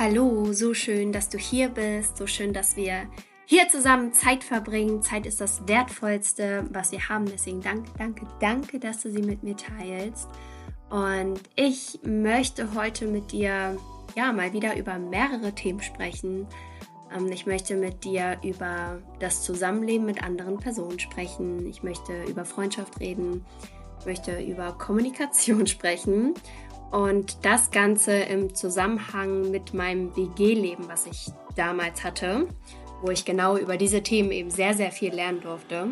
Hallo, so schön, dass du hier bist, so schön, dass wir hier zusammen Zeit verbringen. Zeit ist das Wertvollste, was wir haben, deswegen danke, dass du sie mit mir teilst. Und ich möchte heute mit dir mal wieder über mehrere Themen sprechen. Ich möchte mit dir über das Zusammenleben mit anderen Personen sprechen. Ich möchte über Freundschaft reden. Ich möchte über Kommunikation sprechen. Und das Ganze im Zusammenhang mit meinem WG-Leben, was ich damals hatte, wo ich genau über diese Themen eben sehr, sehr viel lernen durfte.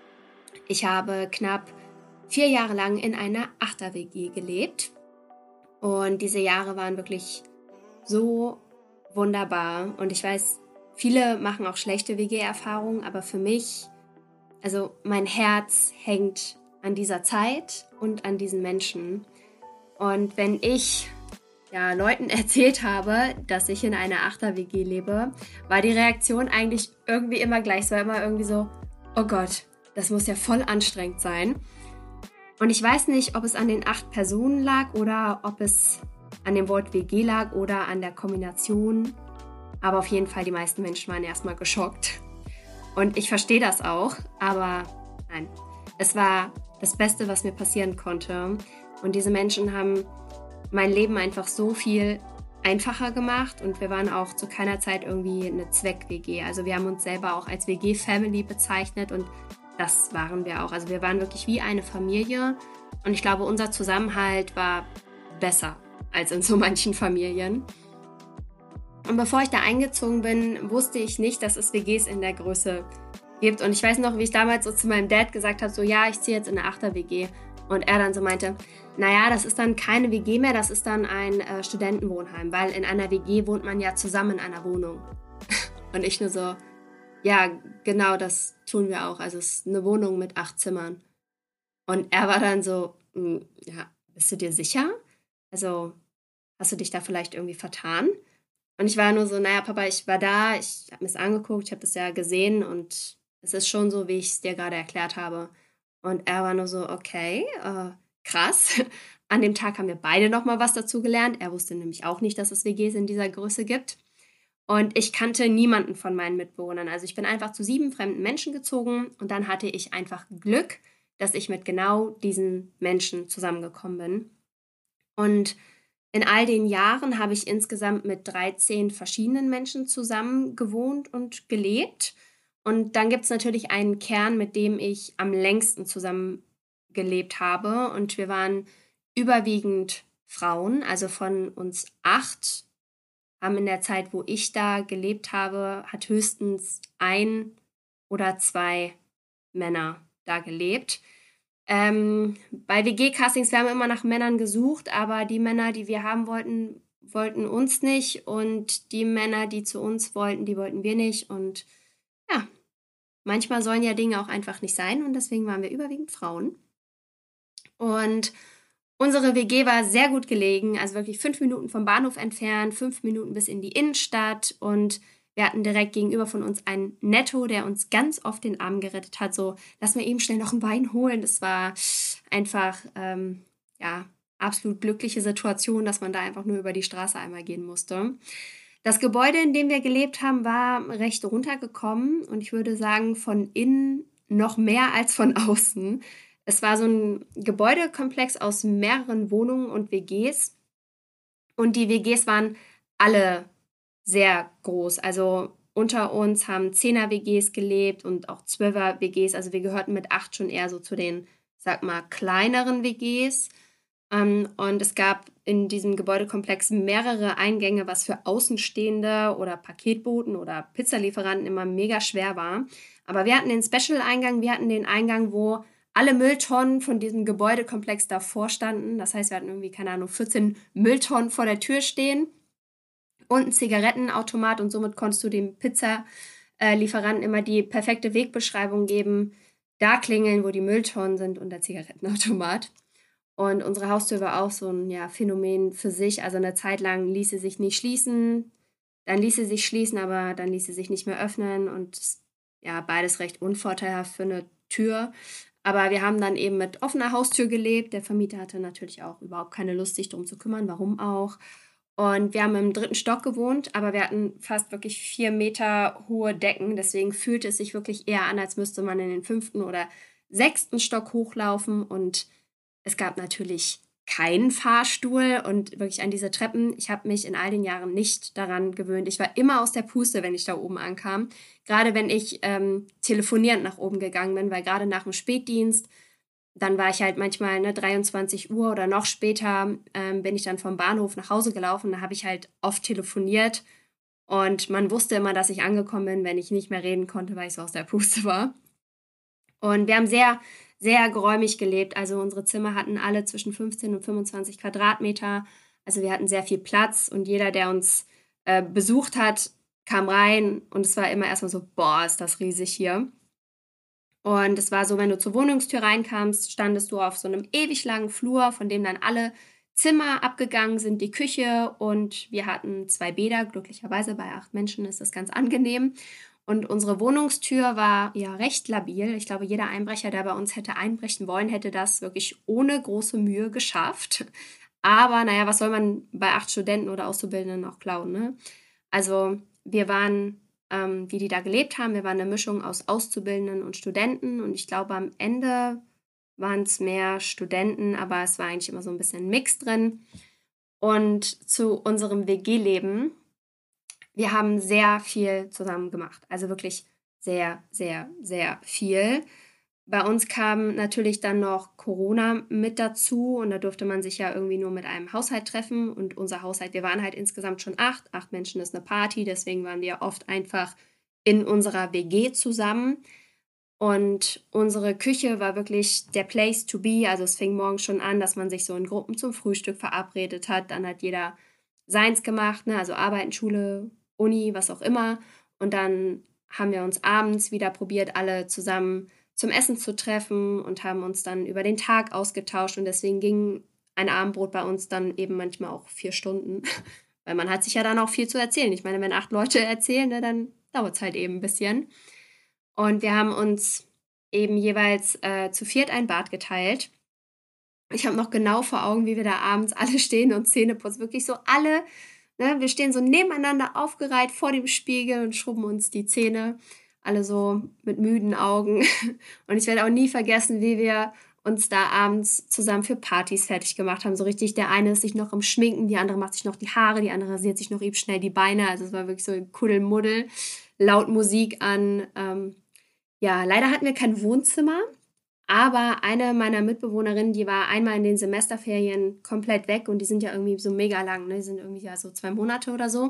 Ich habe knapp 4 Jahre lang in einer Achter-WG gelebt. Und diese Jahre waren wirklich so wunderbar. Und ich weiß, viele machen auch schlechte WG-Erfahrungen, aber für mich, also mein Herz hängt an dieser Zeit und an diesen Menschen. Und wenn ich Leuten erzählt habe, dass ich in einer Achter-WG lebe, war die Reaktion eigentlich irgendwie immer gleich. Es war immer irgendwie so, oh Gott, das muss ja voll anstrengend sein. Und ich weiß nicht, ob es an den 8 Personen lag oder ob es an dem Wort WG lag oder an der Kombination. Aber auf jeden Fall, die meisten Menschen waren erstmal geschockt. Und ich verstehe das auch, aber nein, es war das Beste, was mir passieren konnte. Und diese Menschen haben mein Leben einfach so viel einfacher gemacht und wir waren auch zu keiner Zeit irgendwie eine Zweck-WG. Also wir haben uns selber auch als WG-Family bezeichnet und das waren wir auch. Also wir waren wirklich wie eine Familie und ich glaube, unser Zusammenhalt war besser als in so manchen Familien. Und bevor ich da eingezogen bin, wusste ich nicht, dass es WGs in der Größe gibt. Und ich weiß noch, wie ich damals so zu meinem Dad gesagt habe, so ja, ich ziehe jetzt in eine Achter-WG. Und er dann so meinte, naja, das ist dann keine WG mehr, das ist dann ein Studentenwohnheim, weil in einer WG wohnt man ja zusammen in einer Wohnung. Und ich nur so, ja, genau, das tun wir auch. Also es ist eine Wohnung mit 8 Zimmern. Und er war dann so, ja, bist du dir sicher? Also hast du dich da vielleicht irgendwie vertan? Und ich war nur so, naja, Papa, ich war da, ich habe mir das angeguckt, ich habe das ja gesehen und es ist schon so, wie ich es dir gerade erklärt habe. Und er war nur so, okay, krass. An dem Tag haben wir beide nochmal was dazu gelernt. Er wusste nämlich auch nicht, dass es WGs in dieser Größe gibt. Und ich kannte niemanden von meinen Mitbewohnern. Also ich bin einfach zu 7 fremden Menschen gezogen und dann hatte ich einfach Glück, dass ich mit genau diesen Menschen zusammengekommen bin. Und in all den Jahren habe ich insgesamt mit 13 verschiedenen Menschen zusammen gewohnt und gelebt. Und dann gibt es natürlich einen Kern, mit dem ich am längsten zusammen gelebt habe. Und wir waren überwiegend Frauen. Also von uns 8 haben in der Zeit, wo ich da gelebt habe, hat höchstens 1 oder 2 Männer da gelebt. Bei WG-Castings, wir haben immer nach Männern gesucht, aber die Männer, die wir haben wollten, wollten uns nicht. Und die Männer, die zu uns wollten, die wollten wir nicht. Und ja, manchmal sollen ja Dinge auch einfach nicht sein und deswegen waren wir überwiegend Frauen. Und unsere WG war sehr gut gelegen, also wirklich 5 Minuten vom Bahnhof entfernt, 5 Minuten bis in die Innenstadt und wir hatten direkt gegenüber von uns einen Netto, der uns ganz oft den Abend gerettet hat. So, lass mir eben schnell noch einen Wein holen. Das war einfach, absolut glückliche Situation, dass man da einfach nur über die Straße einmal gehen musste. Das Gebäude, in dem wir gelebt haben, war recht runtergekommen und ich würde sagen, von innen noch mehr als von außen. Es war so ein Gebäudekomplex aus mehreren Wohnungen und WGs und die WGs waren alle sehr groß. Also unter uns haben 10er-WGs gelebt und auch 12er-WGs. Also wir gehörten mit 8 schon eher so zu den, sag mal, kleineren WGs. Und es gab in diesem Gebäudekomplex mehrere Eingänge, was für Außenstehende oder Paketboten oder Pizzalieferanten immer mega schwer war. Aber wir hatten den Special-Eingang, wir hatten den Eingang, wo alle Mülltonnen von diesem Gebäudekomplex davor standen. Das heißt, wir hatten irgendwie, keine Ahnung, 14 Mülltonnen vor der Tür stehen und einen Zigarettenautomat und somit konntest du dem Pizzalieferanten immer die perfekte Wegbeschreibung geben. Da klingeln, wo die Mülltonnen sind und der Zigarettenautomat. Und unsere Haustür war auch so ein Phänomen für sich. Also eine Zeit lang ließ sie sich nicht schließen, dann ließ sie sich schließen, aber dann ließ sie sich nicht mehr öffnen. Und ja, beides recht unvorteilhaft für eine Tür. Aber wir haben dann eben mit offener Haustür gelebt. Der Vermieter hatte natürlich auch überhaupt keine Lust, sich darum zu kümmern. Warum auch? Und wir haben im 3. Stock gewohnt, aber wir hatten fast wirklich 4 Meter hohe Decken. Deswegen fühlte es sich wirklich eher an, als müsste man in den 5. oder 6. Stock hochlaufen. Und es gab natürlich keinen Fahrstuhl und wirklich an diese Treppen. Ich habe mich in all den Jahren nicht daran gewöhnt. Ich war immer aus der Puste, wenn ich da oben ankam. Gerade wenn ich telefonierend nach oben gegangen bin, weil gerade nach dem Spätdienst, dann war ich halt manchmal 23 Uhr oder noch später, bin ich dann vom Bahnhof nach Hause gelaufen. Da habe ich halt oft telefoniert und man wusste immer, dass ich angekommen bin, wenn ich nicht mehr reden konnte, weil ich so aus der Puste war. Und wir haben sehr, sehr geräumig gelebt. Also unsere Zimmer hatten alle zwischen 15 und 25 Quadratmeter. Also wir hatten sehr viel Platz und jeder, der uns besucht hat, kam rein und es war immer erstmal so, boah, ist das riesig hier. Und es war so, wenn du zur Wohnungstür reinkamst, standest du auf so einem ewig langen Flur, von dem dann alle Zimmer abgegangen sind, die Küche und wir hatten 2 Bäder. Glücklicherweise bei 8 Menschen ist das ganz angenehm. Und unsere Wohnungstür war ja recht labil. Ich glaube, jeder Einbrecher, der bei uns hätte einbrechen wollen, hätte das wirklich ohne große Mühe geschafft. Aber naja, was soll man bei 8 Studenten oder Auszubildenden auch klauen, ne? Also wir waren, wie die da gelebt haben, wir waren eine Mischung aus Auszubildenden und Studenten. Und ich glaube, am Ende waren es mehr Studenten, aber es war eigentlich immer so ein bisschen ein Mix drin. Und zu unserem WG-Leben, wir haben sehr viel zusammen gemacht. Also wirklich sehr, sehr, sehr viel. Bei uns kam natürlich dann noch Corona mit dazu und da durfte man sich ja irgendwie nur mit einem Haushalt treffen. Und unser Haushalt, wir waren halt insgesamt schon 8. 8 Menschen ist eine Party, deswegen waren wir oft einfach in unserer WG zusammen. Und unsere Küche war wirklich der Place to be. Also es fing morgens schon an, dass man sich so in Gruppen zum Frühstück verabredet hat. Dann hat jeder seins gemacht, ne? Also Arbeiten, Schule, Uni, was auch immer. Und dann haben wir uns abends wieder probiert, alle zusammen zum Essen zu treffen und haben uns dann über den Tag ausgetauscht. Und deswegen ging ein Abendbrot bei uns dann eben manchmal auch 4 Stunden. Weil man hat sich ja dann auch viel zu erzählen. Ich meine, wenn 8 Leute erzählen, ne, dann dauert es halt eben ein bisschen. Und wir haben uns eben jeweils zu viert ein Bad geteilt. Ich habe noch genau vor Augen, wie wir da abends alle stehen und Zähne putzen. Wirklich so alle, ne, wir stehen so nebeneinander aufgereiht vor dem Spiegel und schrubben uns die Zähne. Alle so mit müden Augen. Und ich werde auch nie vergessen, wie wir uns da abends zusammen für Partys fertig gemacht haben. So richtig, der eine ist sich noch im Schminken, die andere macht sich noch die Haare, die andere rasiert sich noch eben schnell die Beine. Also es war wirklich so ein Kuddelmuddel, laut Musik an. Ja, leider hatten wir kein Wohnzimmer, aber eine meiner Mitbewohnerinnen, die war einmal in den Semesterferien komplett weg und die sind ja irgendwie so mega lang, ne? Die sind irgendwie ja so 2 Monate oder so.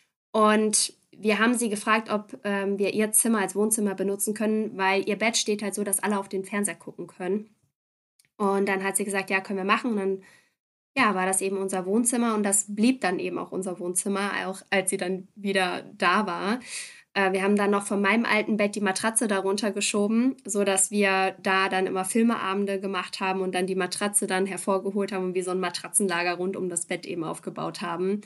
Und wir haben sie gefragt, ob wir ihr Zimmer als Wohnzimmer benutzen können, weil ihr Bett steht halt so, dass alle auf den Fernseher gucken können. Und dann hat sie gesagt, ja, können wir machen. Und dann, ja, war das eben unser Wohnzimmer und das blieb dann eben auch unser Wohnzimmer, auch als sie dann wieder da war. Wir haben dann noch von meinem alten Bett die Matratze darunter geschoben, sodass wir da dann immer Filmeabende gemacht haben und dann die Matratze dann hervorgeholt haben und wie so ein Matratzenlager rund um das Bett eben aufgebaut haben.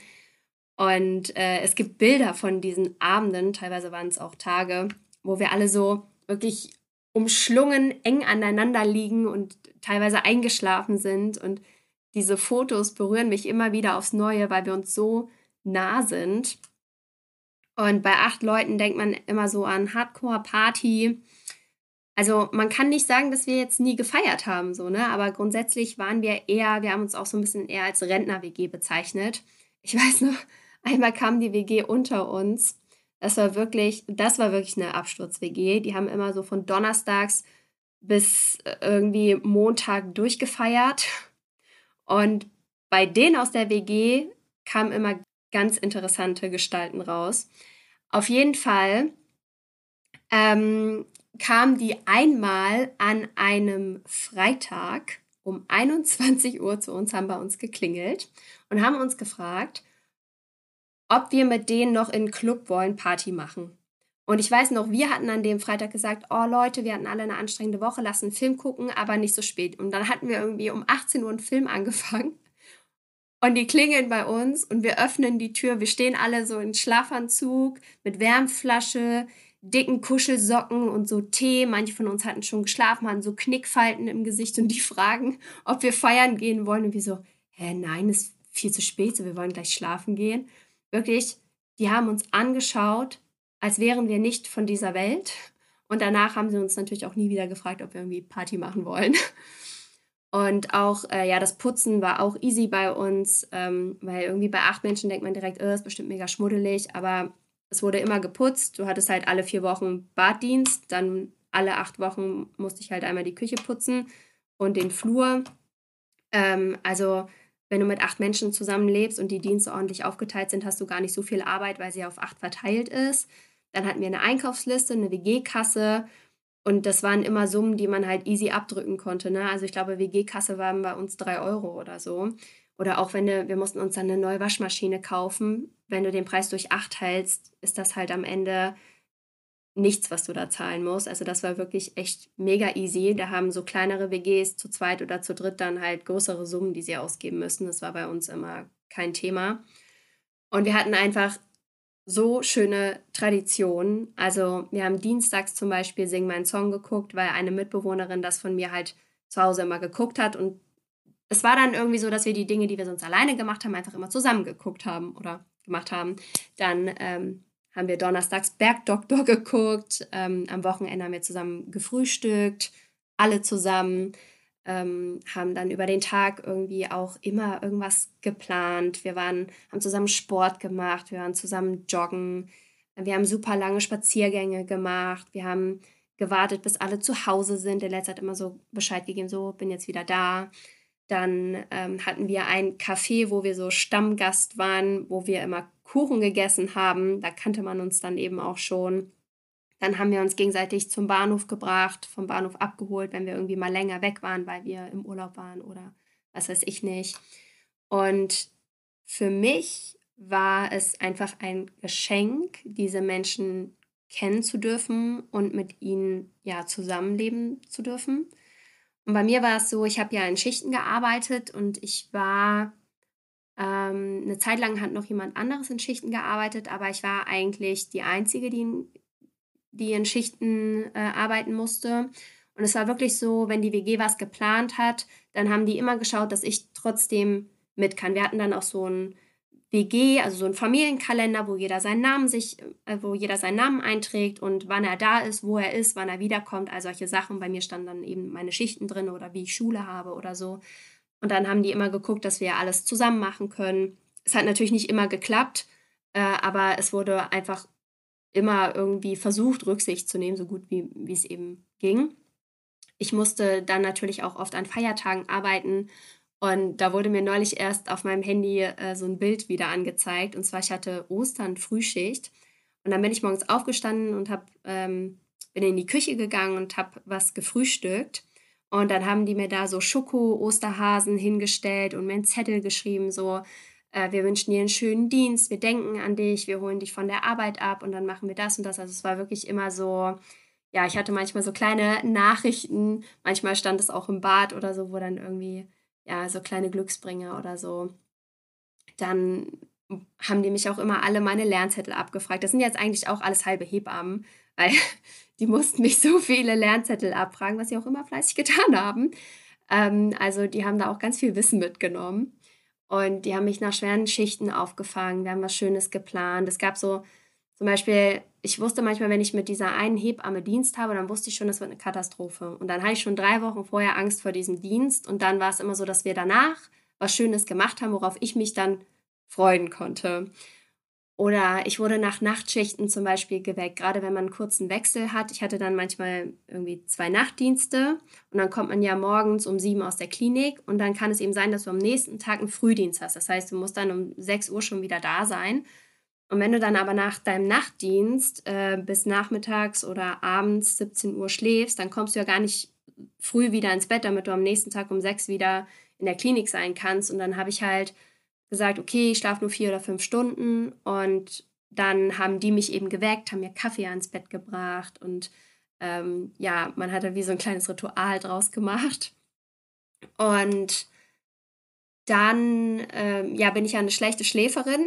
Und es gibt Bilder von diesen Abenden, teilweise waren es auch Tage, wo wir alle so wirklich umschlungen, eng aneinander liegen und teilweise eingeschlafen sind. Und diese Fotos berühren mich immer wieder aufs Neue, weil wir uns so nah sind. Und bei 8 Leuten denkt man immer so an Hardcore-Party. Also man kann nicht sagen, dass wir jetzt nie gefeiert haben, so, ne? Aber grundsätzlich waren wir eher, wir haben uns auch so ein bisschen eher als Rentner-WG bezeichnet. Ich weiß noch, einmal kam die WG unter uns. Das war wirklich eine Absturz-WG. Die haben immer so von donnerstags bis irgendwie Montag durchgefeiert. Und bei denen aus der WG kamen immer ganz interessante Gestalten raus. Auf jeden Fall kam die einmal an einem Freitag um 21 Uhr zu uns, haben bei uns geklingelt und haben uns gefragt, ob wir mit denen noch in den Club wollen, Party machen. Und ich weiß noch, wir hatten an dem Freitag gesagt, oh Leute, wir hatten alle eine anstrengende Woche, lass einen Film gucken, aber nicht so spät. Und dann hatten wir irgendwie um 18 Uhr einen Film angefangen. Und die klingeln bei uns und wir öffnen die Tür. Wir stehen alle so in Schlafanzug mit Wärmflasche, dicken Kuschelsocken und so Tee. Manche von uns hatten schon geschlafen, hatten so Knickfalten im Gesicht und die fragen, ob wir feiern gehen wollen. Und wir so, hä, nein, viel zu spät, so wir wollen gleich schlafen gehen. Wirklich, die haben uns angeschaut, als wären wir nicht von dieser Welt. Und danach haben sie uns natürlich auch nie wieder gefragt, ob wir irgendwie Party machen wollen. Und auch, das Putzen war auch easy bei uns, weil irgendwie bei 8 Menschen denkt man direkt, ist bestimmt mega schmuddelig, aber es wurde immer geputzt. Du hattest halt alle 4 Wochen Baddienst, dann alle 8 Wochen musste ich halt einmal die Küche putzen und den Flur. Also wenn du mit 8 Menschen zusammenlebst und die Dienste ordentlich aufgeteilt sind, hast du gar nicht so viel Arbeit, weil sie auf 8 verteilt ist. Dann hatten wir eine Einkaufsliste, eine WG-Kasse und das waren immer Summen, die man halt easy abdrücken konnte. Ne? Also ich glaube, WG-Kasse waren bei uns 3 Euro oder so. Oder auch wir mussten uns dann eine neue Waschmaschine kaufen. Wenn du den Preis durch 8 teilst, ist das halt am Ende nichts, was du da zahlen musst. Also das war wirklich echt mega easy. Da haben so kleinere WGs zu zweit oder zu dritt dann halt größere Summen, die sie ausgeben müssen. Das war bei uns immer kein Thema. Und wir hatten einfach so schöne Traditionen. Also wir haben dienstags zum Beispiel Sing meinen Song geguckt, weil eine Mitbewohnerin das von mir halt zu Hause immer geguckt hat. Und es war dann irgendwie so, dass wir die Dinge, die wir sonst alleine gemacht haben, einfach immer zusammen geguckt haben oder gemacht haben. Dann haben wir donnerstags Bergdoktor geguckt. Am Wochenende haben wir zusammen gefrühstückt, alle zusammen. Haben dann über den Tag irgendwie auch immer irgendwas geplant. Haben zusammen Sport gemacht, wir waren zusammen joggen, wir haben super lange Spaziergänge gemacht, wir haben gewartet, bis alle zu Hause sind. Der Letzte hat immer so Bescheid gegeben, so, bin jetzt wieder da. Dann hatten wir ein Café, wo wir so Stammgast waren, wo wir immer Kuchen gegessen haben. Da kannte man uns dann eben auch schon. Dann haben wir uns gegenseitig zum Bahnhof gebracht, vom Bahnhof abgeholt, wenn wir irgendwie mal länger weg waren, weil wir im Urlaub waren oder was weiß ich nicht. Und für mich war es einfach ein Geschenk, diese Menschen kennen zu dürfen und mit ihnen ja zusammenleben zu dürfen. Und bei mir war es so, ich habe ja in Schichten gearbeitet und ich war eine Zeit lang hat noch jemand anderes in Schichten gearbeitet, aber ich war eigentlich die Einzige, die in Schichten arbeiten musste. Und es war wirklich so, wenn die WG was geplant hat, dann haben die immer geschaut, dass ich trotzdem mit kann. Wir hatten dann auch so ein WG, also so ein Familienkalender, wo jeder seinen Namen einträgt und wann er da ist, wo er ist, wann er wiederkommt, all solche Sachen. Bei mir standen dann eben meine Schichten drin oder wie ich Schule habe oder so. Und dann haben die immer geguckt, dass wir alles zusammen machen können. Es hat natürlich nicht immer geklappt, aber es wurde einfach immer irgendwie versucht, Rücksicht zu nehmen, so gut wie es eben ging. Ich musste dann natürlich auch oft an Feiertagen arbeiten und da wurde mir neulich erst auf meinem Handy so ein Bild wieder angezeigt. Und zwar, ich hatte Ostern Frühschicht und dann bin ich morgens aufgestanden und bin in die Küche gegangen und habe was gefrühstückt. Und dann haben die mir da so Schoko-Osterhasen hingestellt und mir einen Zettel geschrieben, so, wir wünschen dir einen schönen Dienst, wir denken an dich, wir holen dich von der Arbeit ab und dann machen wir das und das. Also es war wirklich immer so, ja, ich hatte manchmal so kleine Nachrichten, manchmal stand es auch im Bad oder so, wo dann irgendwie, ja, so kleine Glücksbringer oder so. Dann haben die mich auch immer alle meine Lernzettel abgefragt. Das sind jetzt eigentlich auch alles halbe Hebammen, weil die mussten mich so viele Lernzettel abfragen, was sie auch immer fleißig getan haben. Also die haben da auch ganz viel Wissen mitgenommen. Und die haben mich nach schweren Schichten aufgefangen. Wir haben was Schönes geplant. Es gab so, zum Beispiel, ich wusste manchmal, wenn ich mit dieser einen Hebamme Dienst habe, dann wusste ich schon, das wird eine Katastrophe. Und dann hatte ich schon 3 Wochen vorher Angst vor diesem Dienst. Und dann war es immer so, dass wir danach was Schönes gemacht haben, worauf ich mich dann freuen konnte. Oder ich wurde nach Nachtschichten zum Beispiel geweckt, gerade wenn man einen kurzen Wechsel hat. Ich hatte dann manchmal irgendwie 2 Nachtdienste und dann kommt man ja morgens um 7 aus der Klinik und dann kann es eben sein, dass du am nächsten Tag einen Frühdienst hast. Das heißt, du musst dann um 6 Uhr schon wieder da sein. Und wenn du dann aber nach deinem Nachtdienst bis nachmittags oder abends 17 Uhr schläfst, dann kommst du ja gar nicht früh wieder ins Bett, damit du am nächsten Tag um 6 wieder in der Klinik sein kannst. Und dann habe ich halt gesagt, okay, ich schlafe nur 4 oder 5 Stunden und dann haben die mich eben geweckt, haben mir Kaffee ans Bett gebracht und ja, man hat da wie so ein kleines Ritual draus gemacht. Und dann ja, bin ich ja eine schlechte Schläferin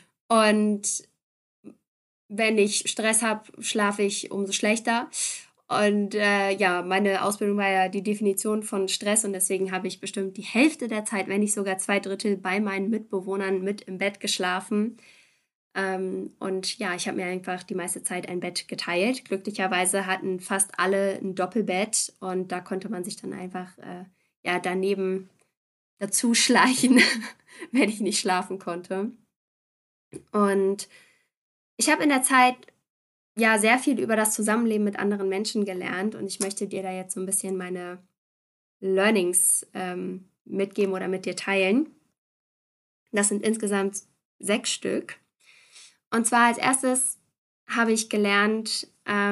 und wenn ich Stress habe, schlafe ich umso schlechter. Und meine Ausbildung war ja die Definition von Stress und deswegen habe ich bestimmt die Hälfte der Zeit, wenn nicht sogar 2/3 bei meinen Mitbewohnern mit im Bett geschlafen. Und ja, ich habe mir einfach die meiste Zeit ein Bett geteilt. Glücklicherweise hatten fast alle ein Doppelbett und da konnte man sich dann einfach daneben dazu schleichen, wenn ich nicht schlafen konnte. Und ich habe in der Zeit ja sehr viel über das Zusammenleben mit anderen Menschen gelernt und ich möchte dir da jetzt so ein bisschen meine Learnings mitgeben oder mit dir teilen. Das sind insgesamt 6 Stück. Und zwar als erstes habe ich gelernt,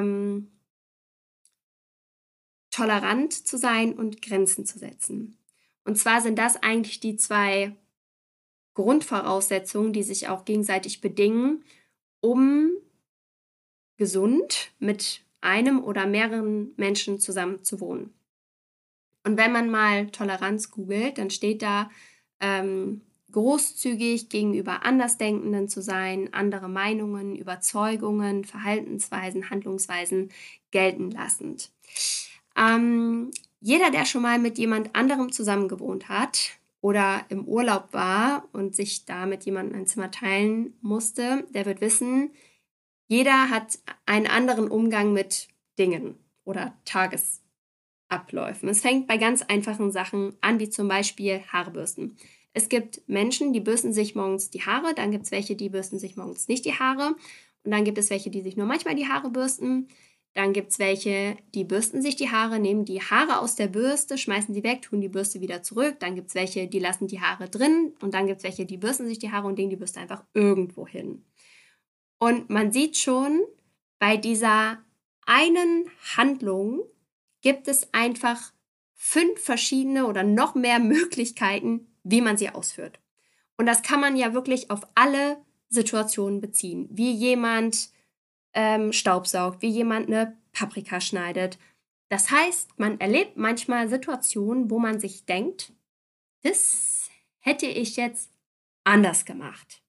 tolerant zu sein und Grenzen zu setzen. Und zwar sind das eigentlich die 2 Grundvoraussetzungen, die sich auch gegenseitig bedingen, um gesund mit einem oder mehreren Menschen zusammen zu wohnen. Und wenn man mal Toleranz googelt, dann steht da, großzügig gegenüber Andersdenkenden zu sein, andere Meinungen, Überzeugungen, Verhaltensweisen, Handlungsweisen gelten lassend. Jeder, der schon mal mit jemand anderem zusammengewohnt hat oder im Urlaub war und sich da mit jemandem ein Zimmer teilen musste, der wird wissen, jeder hat einen anderen Umgang mit Dingen oder Tagesabläufen. Es fängt bei ganz einfachen Sachen an, wie zum Beispiel Haarebürsten. Es gibt Menschen, die bürsten sich morgens die Haare, dann gibt es welche, die bürsten sich morgens nicht die Haare und dann gibt es welche, die sich nur manchmal die Haare bürsten. Dann gibt es welche, die bürsten sich die Haare, nehmen die Haare aus der Bürste, schmeißen sie weg, tun die Bürste wieder zurück. Dann gibt es welche, die lassen die Haare drin und dann gibt es welche, die bürsten sich die Haare und legen die Bürste einfach irgendwo hin. Und man sieht schon, bei dieser einen Handlung gibt es einfach 5 verschiedene oder noch mehr Möglichkeiten, wie man sie ausführt. Und das kann man ja wirklich auf alle Situationen beziehen. Wie jemand staubsaugt, wie jemand eine Paprika schneidet. Das heißt, man erlebt manchmal Situationen, wo man sich denkt, das hätte ich jetzt anders gemacht.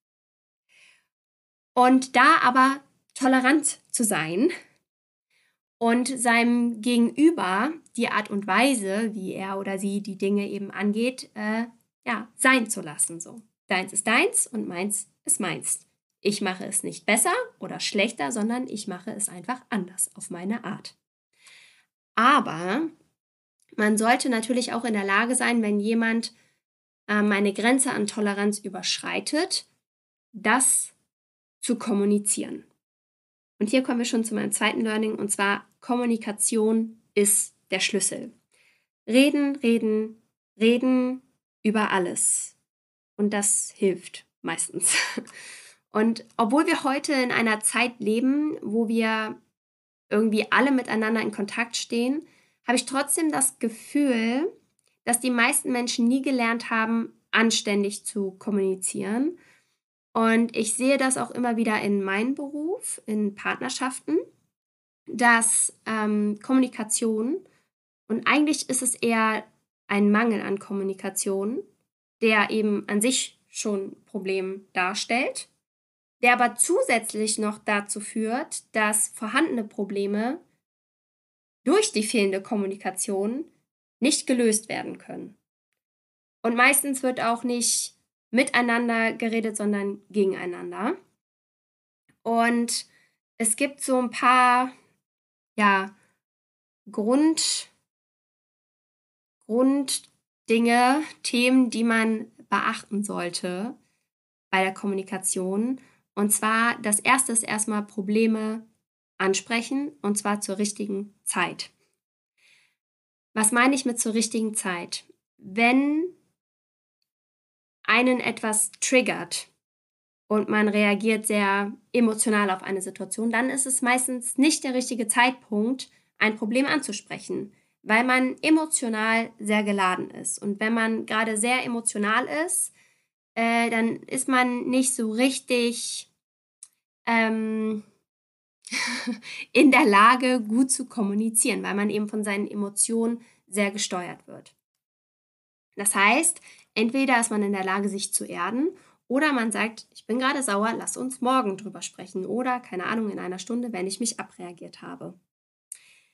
Und da aber tolerant zu sein und seinem Gegenüber die Art und Weise, wie er oder sie die Dinge eben angeht, sein zu lassen. So. Deins ist deins und meins ist meins. Ich mache es nicht besser oder schlechter, sondern ich mache es einfach anders auf meine Art. Aber man sollte natürlich auch in der Lage sein, wenn jemand meine Grenze an Toleranz überschreitet, das zu kommunizieren. Und hier kommen wir schon zu meinem zweiten Learning, und zwar Kommunikation ist der Schlüssel. Reden, reden, reden über alles. Und das hilft meistens. Und obwohl wir heute in einer Zeit leben, wo wir irgendwie alle miteinander in Kontakt stehen, habe ich trotzdem das Gefühl, dass die meisten Menschen nie gelernt haben, anständig zu kommunizieren. Und ich sehe das auch immer wieder in meinem Beruf, in Partnerschaften, dass Kommunikation, und eigentlich ist es eher ein Mangel an Kommunikation, der eben an sich schon ein Problem darstellt, der aber zusätzlich noch dazu führt, dass vorhandene Probleme durch die fehlende Kommunikation nicht gelöst werden können. Und meistens wird auch nicht miteinander geredet, sondern gegeneinander. Und es gibt so ein paar Grunddinge, Themen, die man beachten sollte bei der Kommunikation. Und zwar, das erste ist erstmal Probleme ansprechen, und zwar zur richtigen Zeit. Was meine ich mit zur richtigen Zeit? Wenn einen etwas triggert und man reagiert sehr emotional auf eine Situation, dann ist es meistens nicht der richtige Zeitpunkt, ein Problem anzusprechen, weil man emotional sehr geladen ist. Und wenn man gerade sehr emotional ist, dann ist man nicht so richtig in der Lage, gut zu kommunizieren, weil man eben von seinen Emotionen sehr gesteuert wird. Das heißt, entweder ist man in der Lage, sich zu erden, oder man sagt, ich bin gerade sauer, lass uns morgen drüber sprechen oder, keine Ahnung, in einer Stunde, wenn ich mich abreagiert habe.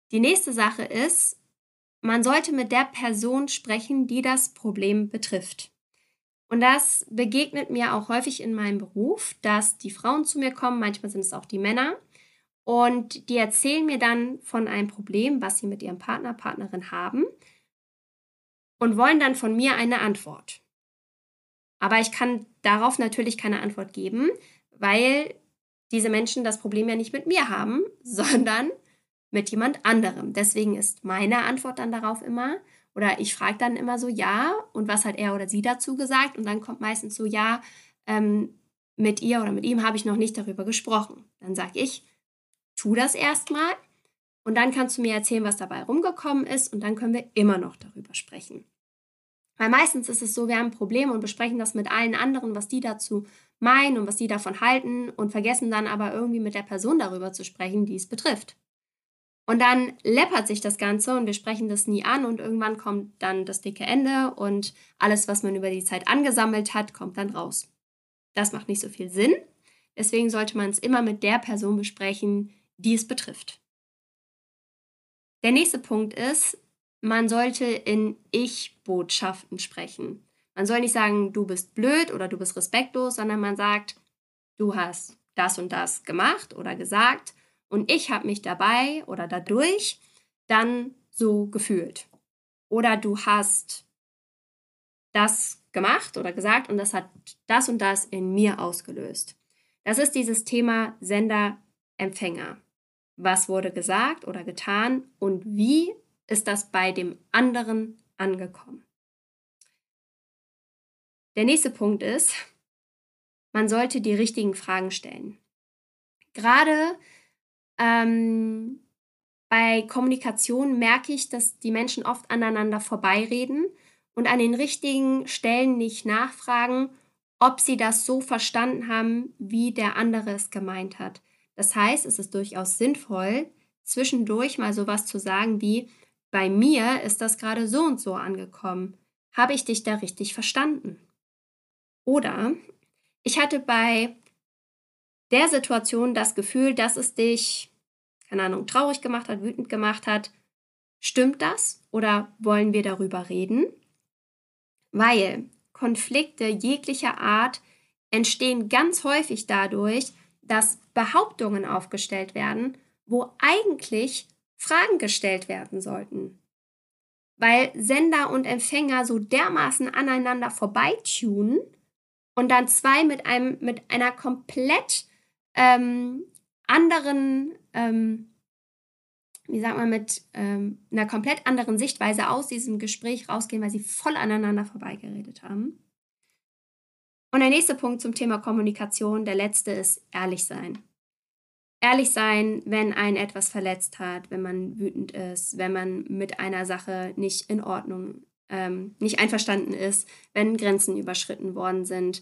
Die nächste Sache ist, man sollte mit der Person sprechen, die das Problem betrifft. Und das begegnet mir auch häufig in meinem Beruf, dass die Frauen zu mir kommen, manchmal sind es auch die Männer, und die erzählen mir dann von einem Problem, was sie mit ihrem Partner, Partnerin haben und wollen dann von mir eine Antwort. Aber ich kann darauf natürlich keine Antwort geben, weil diese Menschen das Problem ja nicht mit mir haben, sondern mit jemand anderem. Deswegen ist meine Antwort dann darauf immer, oder ich frage dann immer so, ja, und was hat er oder sie dazu gesagt? Und dann kommt meistens so, ja, mit ihr oder mit ihm habe ich noch nicht darüber gesprochen. Dann sage ich, tu das erstmal und dann kannst du mir erzählen, was dabei rumgekommen ist und dann können wir immer noch darüber sprechen. Weil meistens ist es so, wir haben ein Problem und besprechen das mit allen anderen, was die dazu meinen und was die davon halten und vergessen dann aber irgendwie mit der Person darüber zu sprechen, die es betrifft. Und dann läppert sich das Ganze und wir sprechen das nie an und irgendwann kommt dann das dicke Ende und alles, was man über die Zeit angesammelt hat, kommt dann raus. Das macht nicht so viel Sinn. Deswegen sollte man es immer mit der Person besprechen, die es betrifft. Der nächste Punkt ist, man sollte in Ich-Botschaften sprechen. Man soll nicht sagen, du bist blöd oder du bist respektlos, sondern man sagt, du hast das und das gemacht oder gesagt und ich habe mich dabei oder dadurch dann so gefühlt. Oder du hast das gemacht oder gesagt und das hat das und das in mir ausgelöst. Das ist dieses Thema Sender-Empfänger. Was wurde gesagt oder getan und wie ist das bei dem anderen angekommen? Der nächste Punkt ist, man sollte die richtigen Fragen stellen. Gerade bei Kommunikation merke ich, dass die Menschen oft aneinander vorbeireden und an den richtigen Stellen nicht nachfragen, ob sie das so verstanden haben, wie der andere es gemeint hat. Das heißt, es ist durchaus sinnvoll, zwischendurch mal sowas zu sagen wie, bei mir ist das gerade so und so angekommen. Habe ich dich da richtig verstanden? Oder ich hatte bei der Situation das Gefühl, dass es dich, keine Ahnung, traurig gemacht hat, wütend gemacht hat. Stimmt das oder wollen wir darüber reden? Weil Konflikte jeglicher Art entstehen ganz häufig dadurch, dass Behauptungen aufgestellt werden, wo eigentlich Fragen gestellt werden sollten. Weil Sender und Empfänger so dermaßen aneinander vorbeitunen und dann zwei mit einer komplett anderen, mit einer komplett anderen Sichtweise aus diesem Gespräch rausgehen, weil sie voll aneinander vorbeigeredet haben. Und der nächste Punkt zum Thema Kommunikation, der letzte, ist ehrlich sein. Ehrlich sein, wenn einen etwas verletzt hat, wenn man wütend ist, wenn man mit einer Sache nicht in Ordnung, nicht einverstanden ist, wenn Grenzen überschritten worden sind,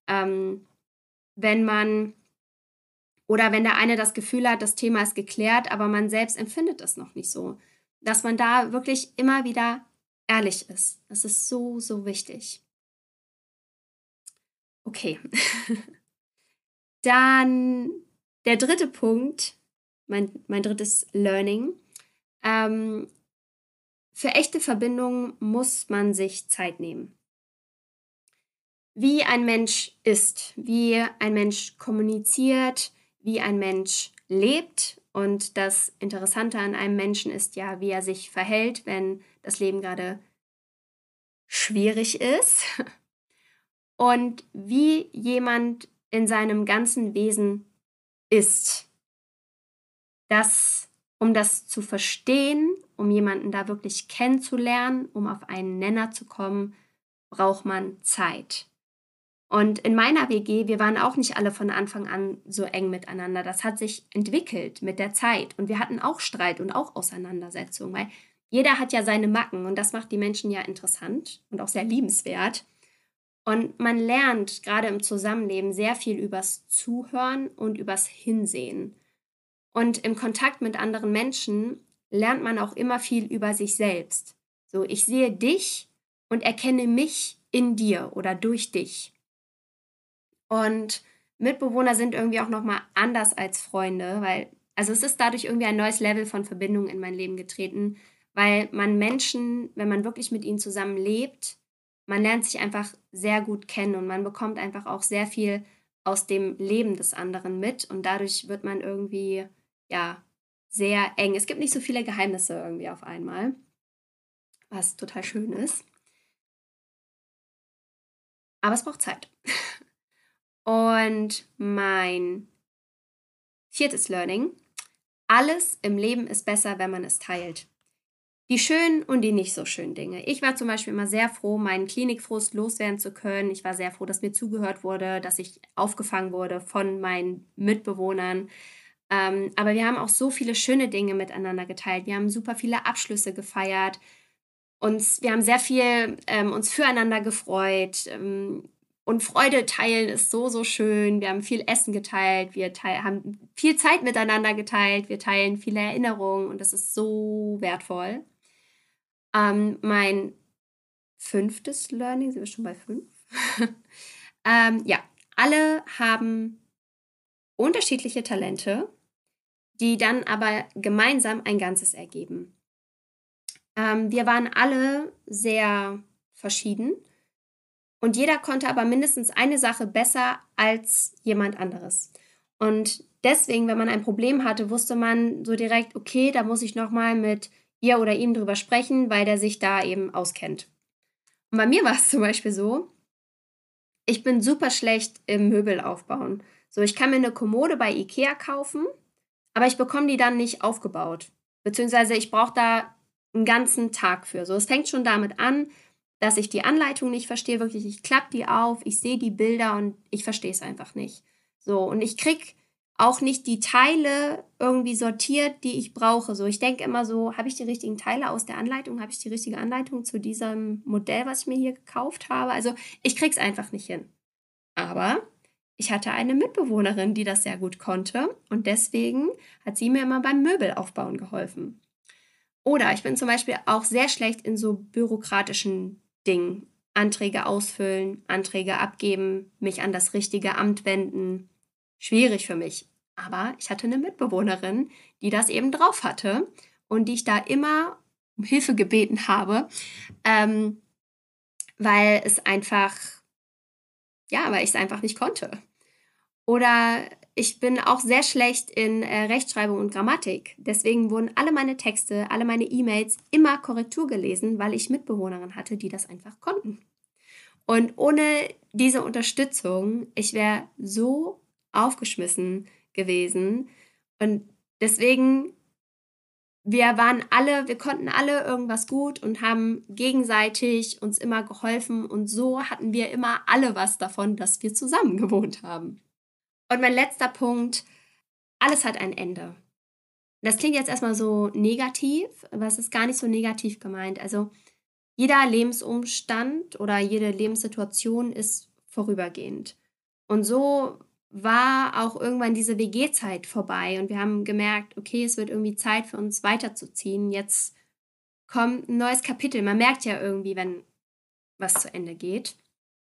wenn der eine das Gefühl hat, das Thema ist geklärt, aber man selbst empfindet es noch nicht so. Dass man da wirklich immer wieder ehrlich ist. Das ist so, so wichtig. Okay. Dann der dritte Punkt, mein drittes Learning. Für echte Verbindungen muss man sich Zeit nehmen. Wie ein Mensch ist, wie ein Mensch kommuniziert, wie ein Mensch lebt. Und das Interessante an einem Menschen ist ja, wie er sich verhält, wenn das Leben gerade schwierig ist. Und wie jemand in seinem ganzen Wesen ist. Um das zu verstehen, um jemanden da wirklich kennenzulernen, um auf einen Nenner zu kommen, braucht man Zeit. Und in meiner WG, wir waren auch nicht alle von Anfang an so eng miteinander. Das hat sich entwickelt mit der Zeit. Und wir hatten auch Streit und auch Auseinandersetzungen, weil jeder hat ja seine Macken und das macht die Menschen ja interessant und auch sehr liebenswert. Und man lernt gerade im Zusammenleben sehr viel übers Zuhören und übers Hinsehen. Und im Kontakt mit anderen Menschen lernt man auch immer viel über sich selbst. So, ich sehe dich und erkenne mich in dir oder durch dich. Und Mitbewohner sind irgendwie auch nochmal anders als Freunde, weil Also es ist dadurch irgendwie ein neues Level von Verbindung in mein Leben getreten, weil man Menschen, wenn man wirklich mit ihnen zusammen lebt, man lernt sich einfach sehr gut kennen und man bekommt einfach auch sehr viel aus dem Leben des anderen mit und dadurch wird man irgendwie, ja, sehr eng. Es gibt nicht so viele Geheimnisse irgendwie auf einmal, was total schön ist, aber es braucht Zeit. Und mein viertes Learning: Alles im Leben ist besser, wenn man es teilt. Die schönen und die nicht so schönen Dinge. Ich war zum Beispiel immer sehr froh, meinen Klinikfrust loswerden zu können. Ich war sehr froh, dass mir zugehört wurde, dass ich aufgefangen wurde von meinen Mitbewohnern. Aber wir haben auch so viele schöne Dinge miteinander geteilt. Wir haben super viele Abschlüsse gefeiert. Wir haben sehr viel uns füreinander gefreut. Und Freude teilen ist so, so schön. Wir haben viel Essen geteilt. Haben viel Zeit miteinander geteilt. Wir teilen viele Erinnerungen und das ist so wertvoll. Mein fünftes Learning, sind wir schon bei 5? Ja, alle haben unterschiedliche Talente, die dann aber gemeinsam ein Ganzes ergeben. Wir waren alle sehr verschieden und jeder konnte aber mindestens eine Sache besser als jemand anderes. Und deswegen, wenn man ein Problem hatte, wusste man so direkt, okay, da muss ich nochmal mit ihr oder ihm drüber sprechen, weil der sich da eben auskennt. Und bei mir war es zum Beispiel so, ich bin super schlecht im Möbel aufbauen. So, ich kann mir eine Kommode bei Ikea kaufen, aber ich bekomme die dann nicht aufgebaut. Beziehungsweise ich brauche da einen ganzen Tag für. So, es fängt schon damit an, dass ich die Anleitung nicht verstehe. Wirklich, ich klappe die auf, ich sehe die Bilder und ich verstehe es einfach nicht. So, und ich krieg auch nicht die Teile irgendwie sortiert, die ich brauche. So, ich denke immer so, habe ich die richtigen Teile aus der Anleitung? Habe ich die richtige Anleitung zu diesem Modell, was ich mir hier gekauft habe? Also, ich krieg's einfach nicht hin. Aber ich hatte eine Mitbewohnerin, die das sehr gut konnte und deswegen hat sie mir immer beim Möbelaufbauen geholfen. Oder ich bin zum Beispiel auch sehr schlecht in so bürokratischen Dingen. Anträge ausfüllen, Anträge abgeben, mich an das richtige Amt wenden. Schwierig für mich. Aber ich hatte eine Mitbewohnerin, die das eben drauf hatte und die ich da immer um Hilfe gebeten habe, ähm, weil es einfach, ja, weil ich es einfach nicht konnte. Oder ich bin auch sehr schlecht in Rechtschreibung und Grammatik. Deswegen wurden alle meine Texte, alle meine E-Mails immer Korrektur gelesen, weil ich Mitbewohnerinnen hatte, die das einfach konnten. Und ohne diese Unterstützung, ich wäre so aufgeschmissen gewesen. Und deswegen, wir konnten alle irgendwas gut und haben gegenseitig uns immer geholfen. Und so hatten wir immer alle was davon, dass wir zusammen gewohnt haben. Und mein letzter Punkt: Alles hat ein Ende. Das klingt jetzt erstmal so negativ, aber es ist gar nicht so negativ gemeint. Also jeder Lebensumstand oder jede Lebenssituation ist vorübergehend. Und so war auch irgendwann diese WG-Zeit vorbei und wir haben gemerkt, okay, es wird irgendwie Zeit für uns weiterzuziehen. Jetzt kommt ein neues Kapitel. Man merkt ja irgendwie, wenn was zu Ende geht.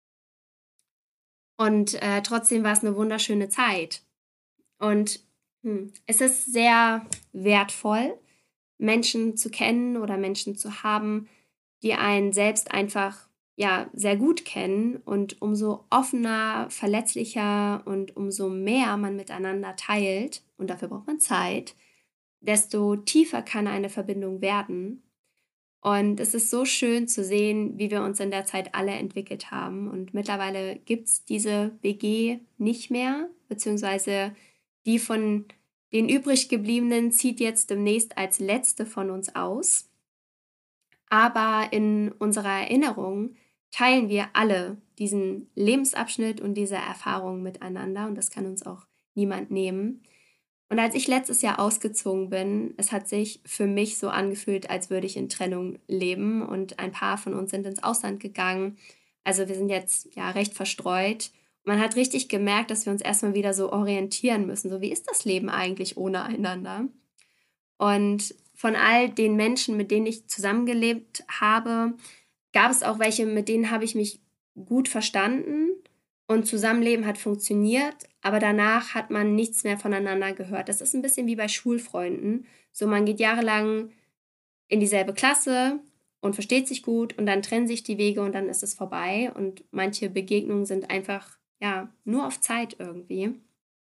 Und trotzdem war es eine wunderschöne Zeit. Und es ist sehr wertvoll, Menschen zu kennen oder Menschen zu haben, die einen selbst einfach ja sehr gut kennen. Und umso offener, verletzlicher und umso mehr man miteinander teilt, und dafür braucht man Zeit, desto tiefer kann eine Verbindung werden. Und es ist so schön zu sehen, wie wir uns in der Zeit alle entwickelt haben. Und mittlerweile gibt es diese WG nicht mehr, beziehungsweise die von den übrig gebliebenen zieht jetzt demnächst als letzte von uns aus. Aber in unserer Erinnerung teilen wir alle diesen Lebensabschnitt und diese Erfahrung miteinander und das kann uns auch niemand nehmen. Und als ich letztes Jahr ausgezogen bin, es hat sich für mich so angefühlt, als würde ich in Trennung leben und ein paar von uns sind ins Ausland gegangen. Also wir sind jetzt ja recht verstreut. Man hat richtig gemerkt, dass wir uns erstmal wieder so orientieren müssen. So, wie ist das Leben eigentlich ohne einander? Und von all den Menschen, mit denen ich zusammengelebt habe, gab es auch welche, mit denen habe ich mich gut verstanden und Zusammenleben hat funktioniert, aber danach hat man nichts mehr voneinander gehört. Das ist ein bisschen wie bei Schulfreunden. So, man geht jahrelang in dieselbe Klasse und versteht sich gut und dann trennen sich die Wege und dann ist es vorbei. Und manche Begegnungen sind einfach, ja, nur auf Zeit irgendwie.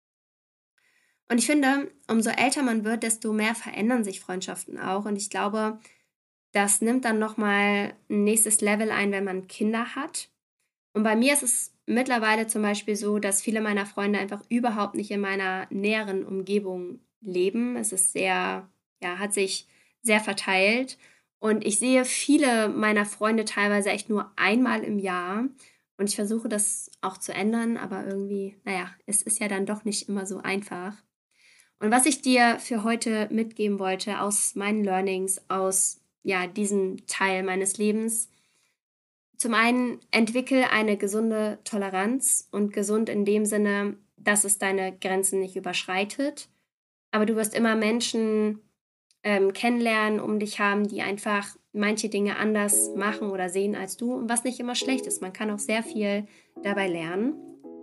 Und ich finde, umso älter man wird, desto mehr verändern sich Freundschaften auch. Und ich glaube, das nimmt dann nochmal ein nächstes Level ein, wenn man Kinder hat. Und bei mir ist es mittlerweile zum Beispiel so, dass viele meiner Freunde einfach überhaupt nicht in meiner näheren Umgebung leben. Es ist sehr, ja, hat sich sehr verteilt. Und ich sehe viele meiner Freunde teilweise echt nur einmal im Jahr. Und ich versuche das auch zu ändern, aber irgendwie, naja, es ist ja dann doch nicht immer so einfach. Und was ich dir für heute mitgeben wollte aus meinen Learnings, aus ja, diesem Teil meines Lebens, zum einen entwickel eine gesunde Toleranz und gesund in dem Sinne, dass es deine Grenzen nicht überschreitet. Aber du wirst immer Menschen kennenlernen, um dich haben, die einfach manche Dinge anders machen oder sehen als du, was nicht immer schlecht ist. Man kann auch sehr viel dabei lernen.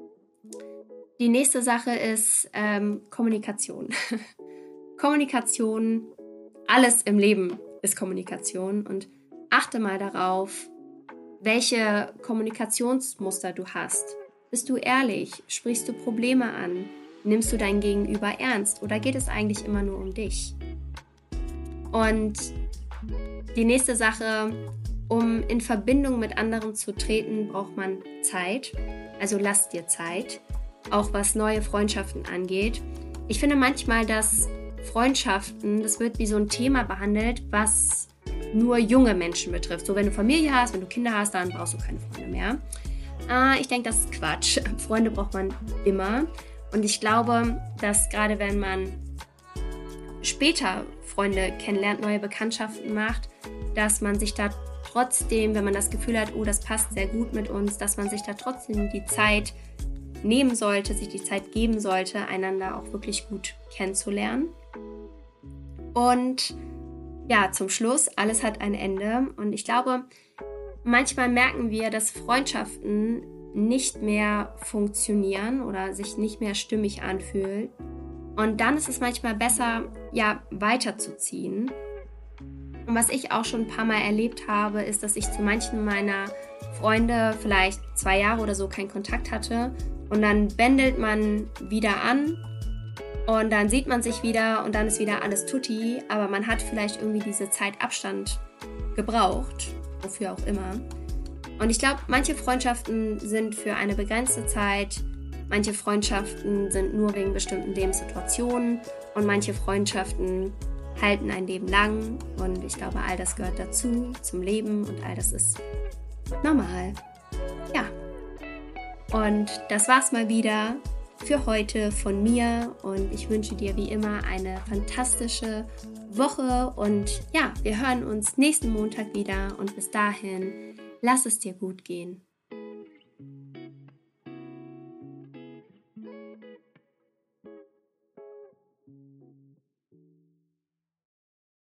Die nächste Sache ist Kommunikation. Kommunikation, alles im Leben ist Kommunikation und achte mal darauf, welche Kommunikationsmuster du hast. Bist du ehrlich? Sprichst du Probleme an? Nimmst du dein Gegenüber ernst? Oder geht es eigentlich immer nur um dich? Und die nächste Sache, um in Verbindung mit anderen zu treten, braucht man Zeit. Also lass dir Zeit, auch was neue Freundschaften angeht. Ich finde manchmal, dass Freundschaften, das wird wie so ein Thema behandelt, was nur junge Menschen betrifft. So, wenn du Familie hast, wenn du Kinder hast, dann brauchst du keine Freunde mehr. Ich denke, das ist Quatsch. Freunde braucht man immer. Und ich glaube, dass gerade wenn man später Freunde kennenlernt, neue Bekanntschaften macht, dass man sich da trotzdem, wenn man das Gefühl hat, oh, das passt sehr gut mit uns, dass man sich da trotzdem die Zeit nehmen sollte, sich die Zeit geben sollte, einander auch wirklich gut kennenzulernen. Und ja, zum Schluss, alles hat ein Ende und ich glaube, manchmal merken wir, dass Freundschaften nicht mehr funktionieren oder sich nicht mehr stimmig anfühlen und dann ist es manchmal besser, ja, weiterzuziehen. Und was ich auch schon ein paar Mal erlebt habe, ist, dass ich zu manchen meiner Freunde vielleicht 2 Jahre oder so keinen Kontakt hatte und dann bändelt man wieder an und dann sieht man sich wieder und dann ist wieder alles tutti, aber man hat vielleicht irgendwie diese Zeit Abstand gebraucht, wofür auch immer. Und ich glaube, manche Freundschaften sind für eine begrenzte Zeit, manche Freundschaften sind nur wegen bestimmten Lebenssituationen und manche Freundschaften halten ein Leben lang und ich glaube, all das gehört dazu, zum Leben und all das ist normal. Ja, und das war's mal wieder für heute von mir und ich wünsche dir wie immer eine fantastische Woche und ja, wir hören uns nächsten Montag wieder und bis dahin, lass es dir gut gehen.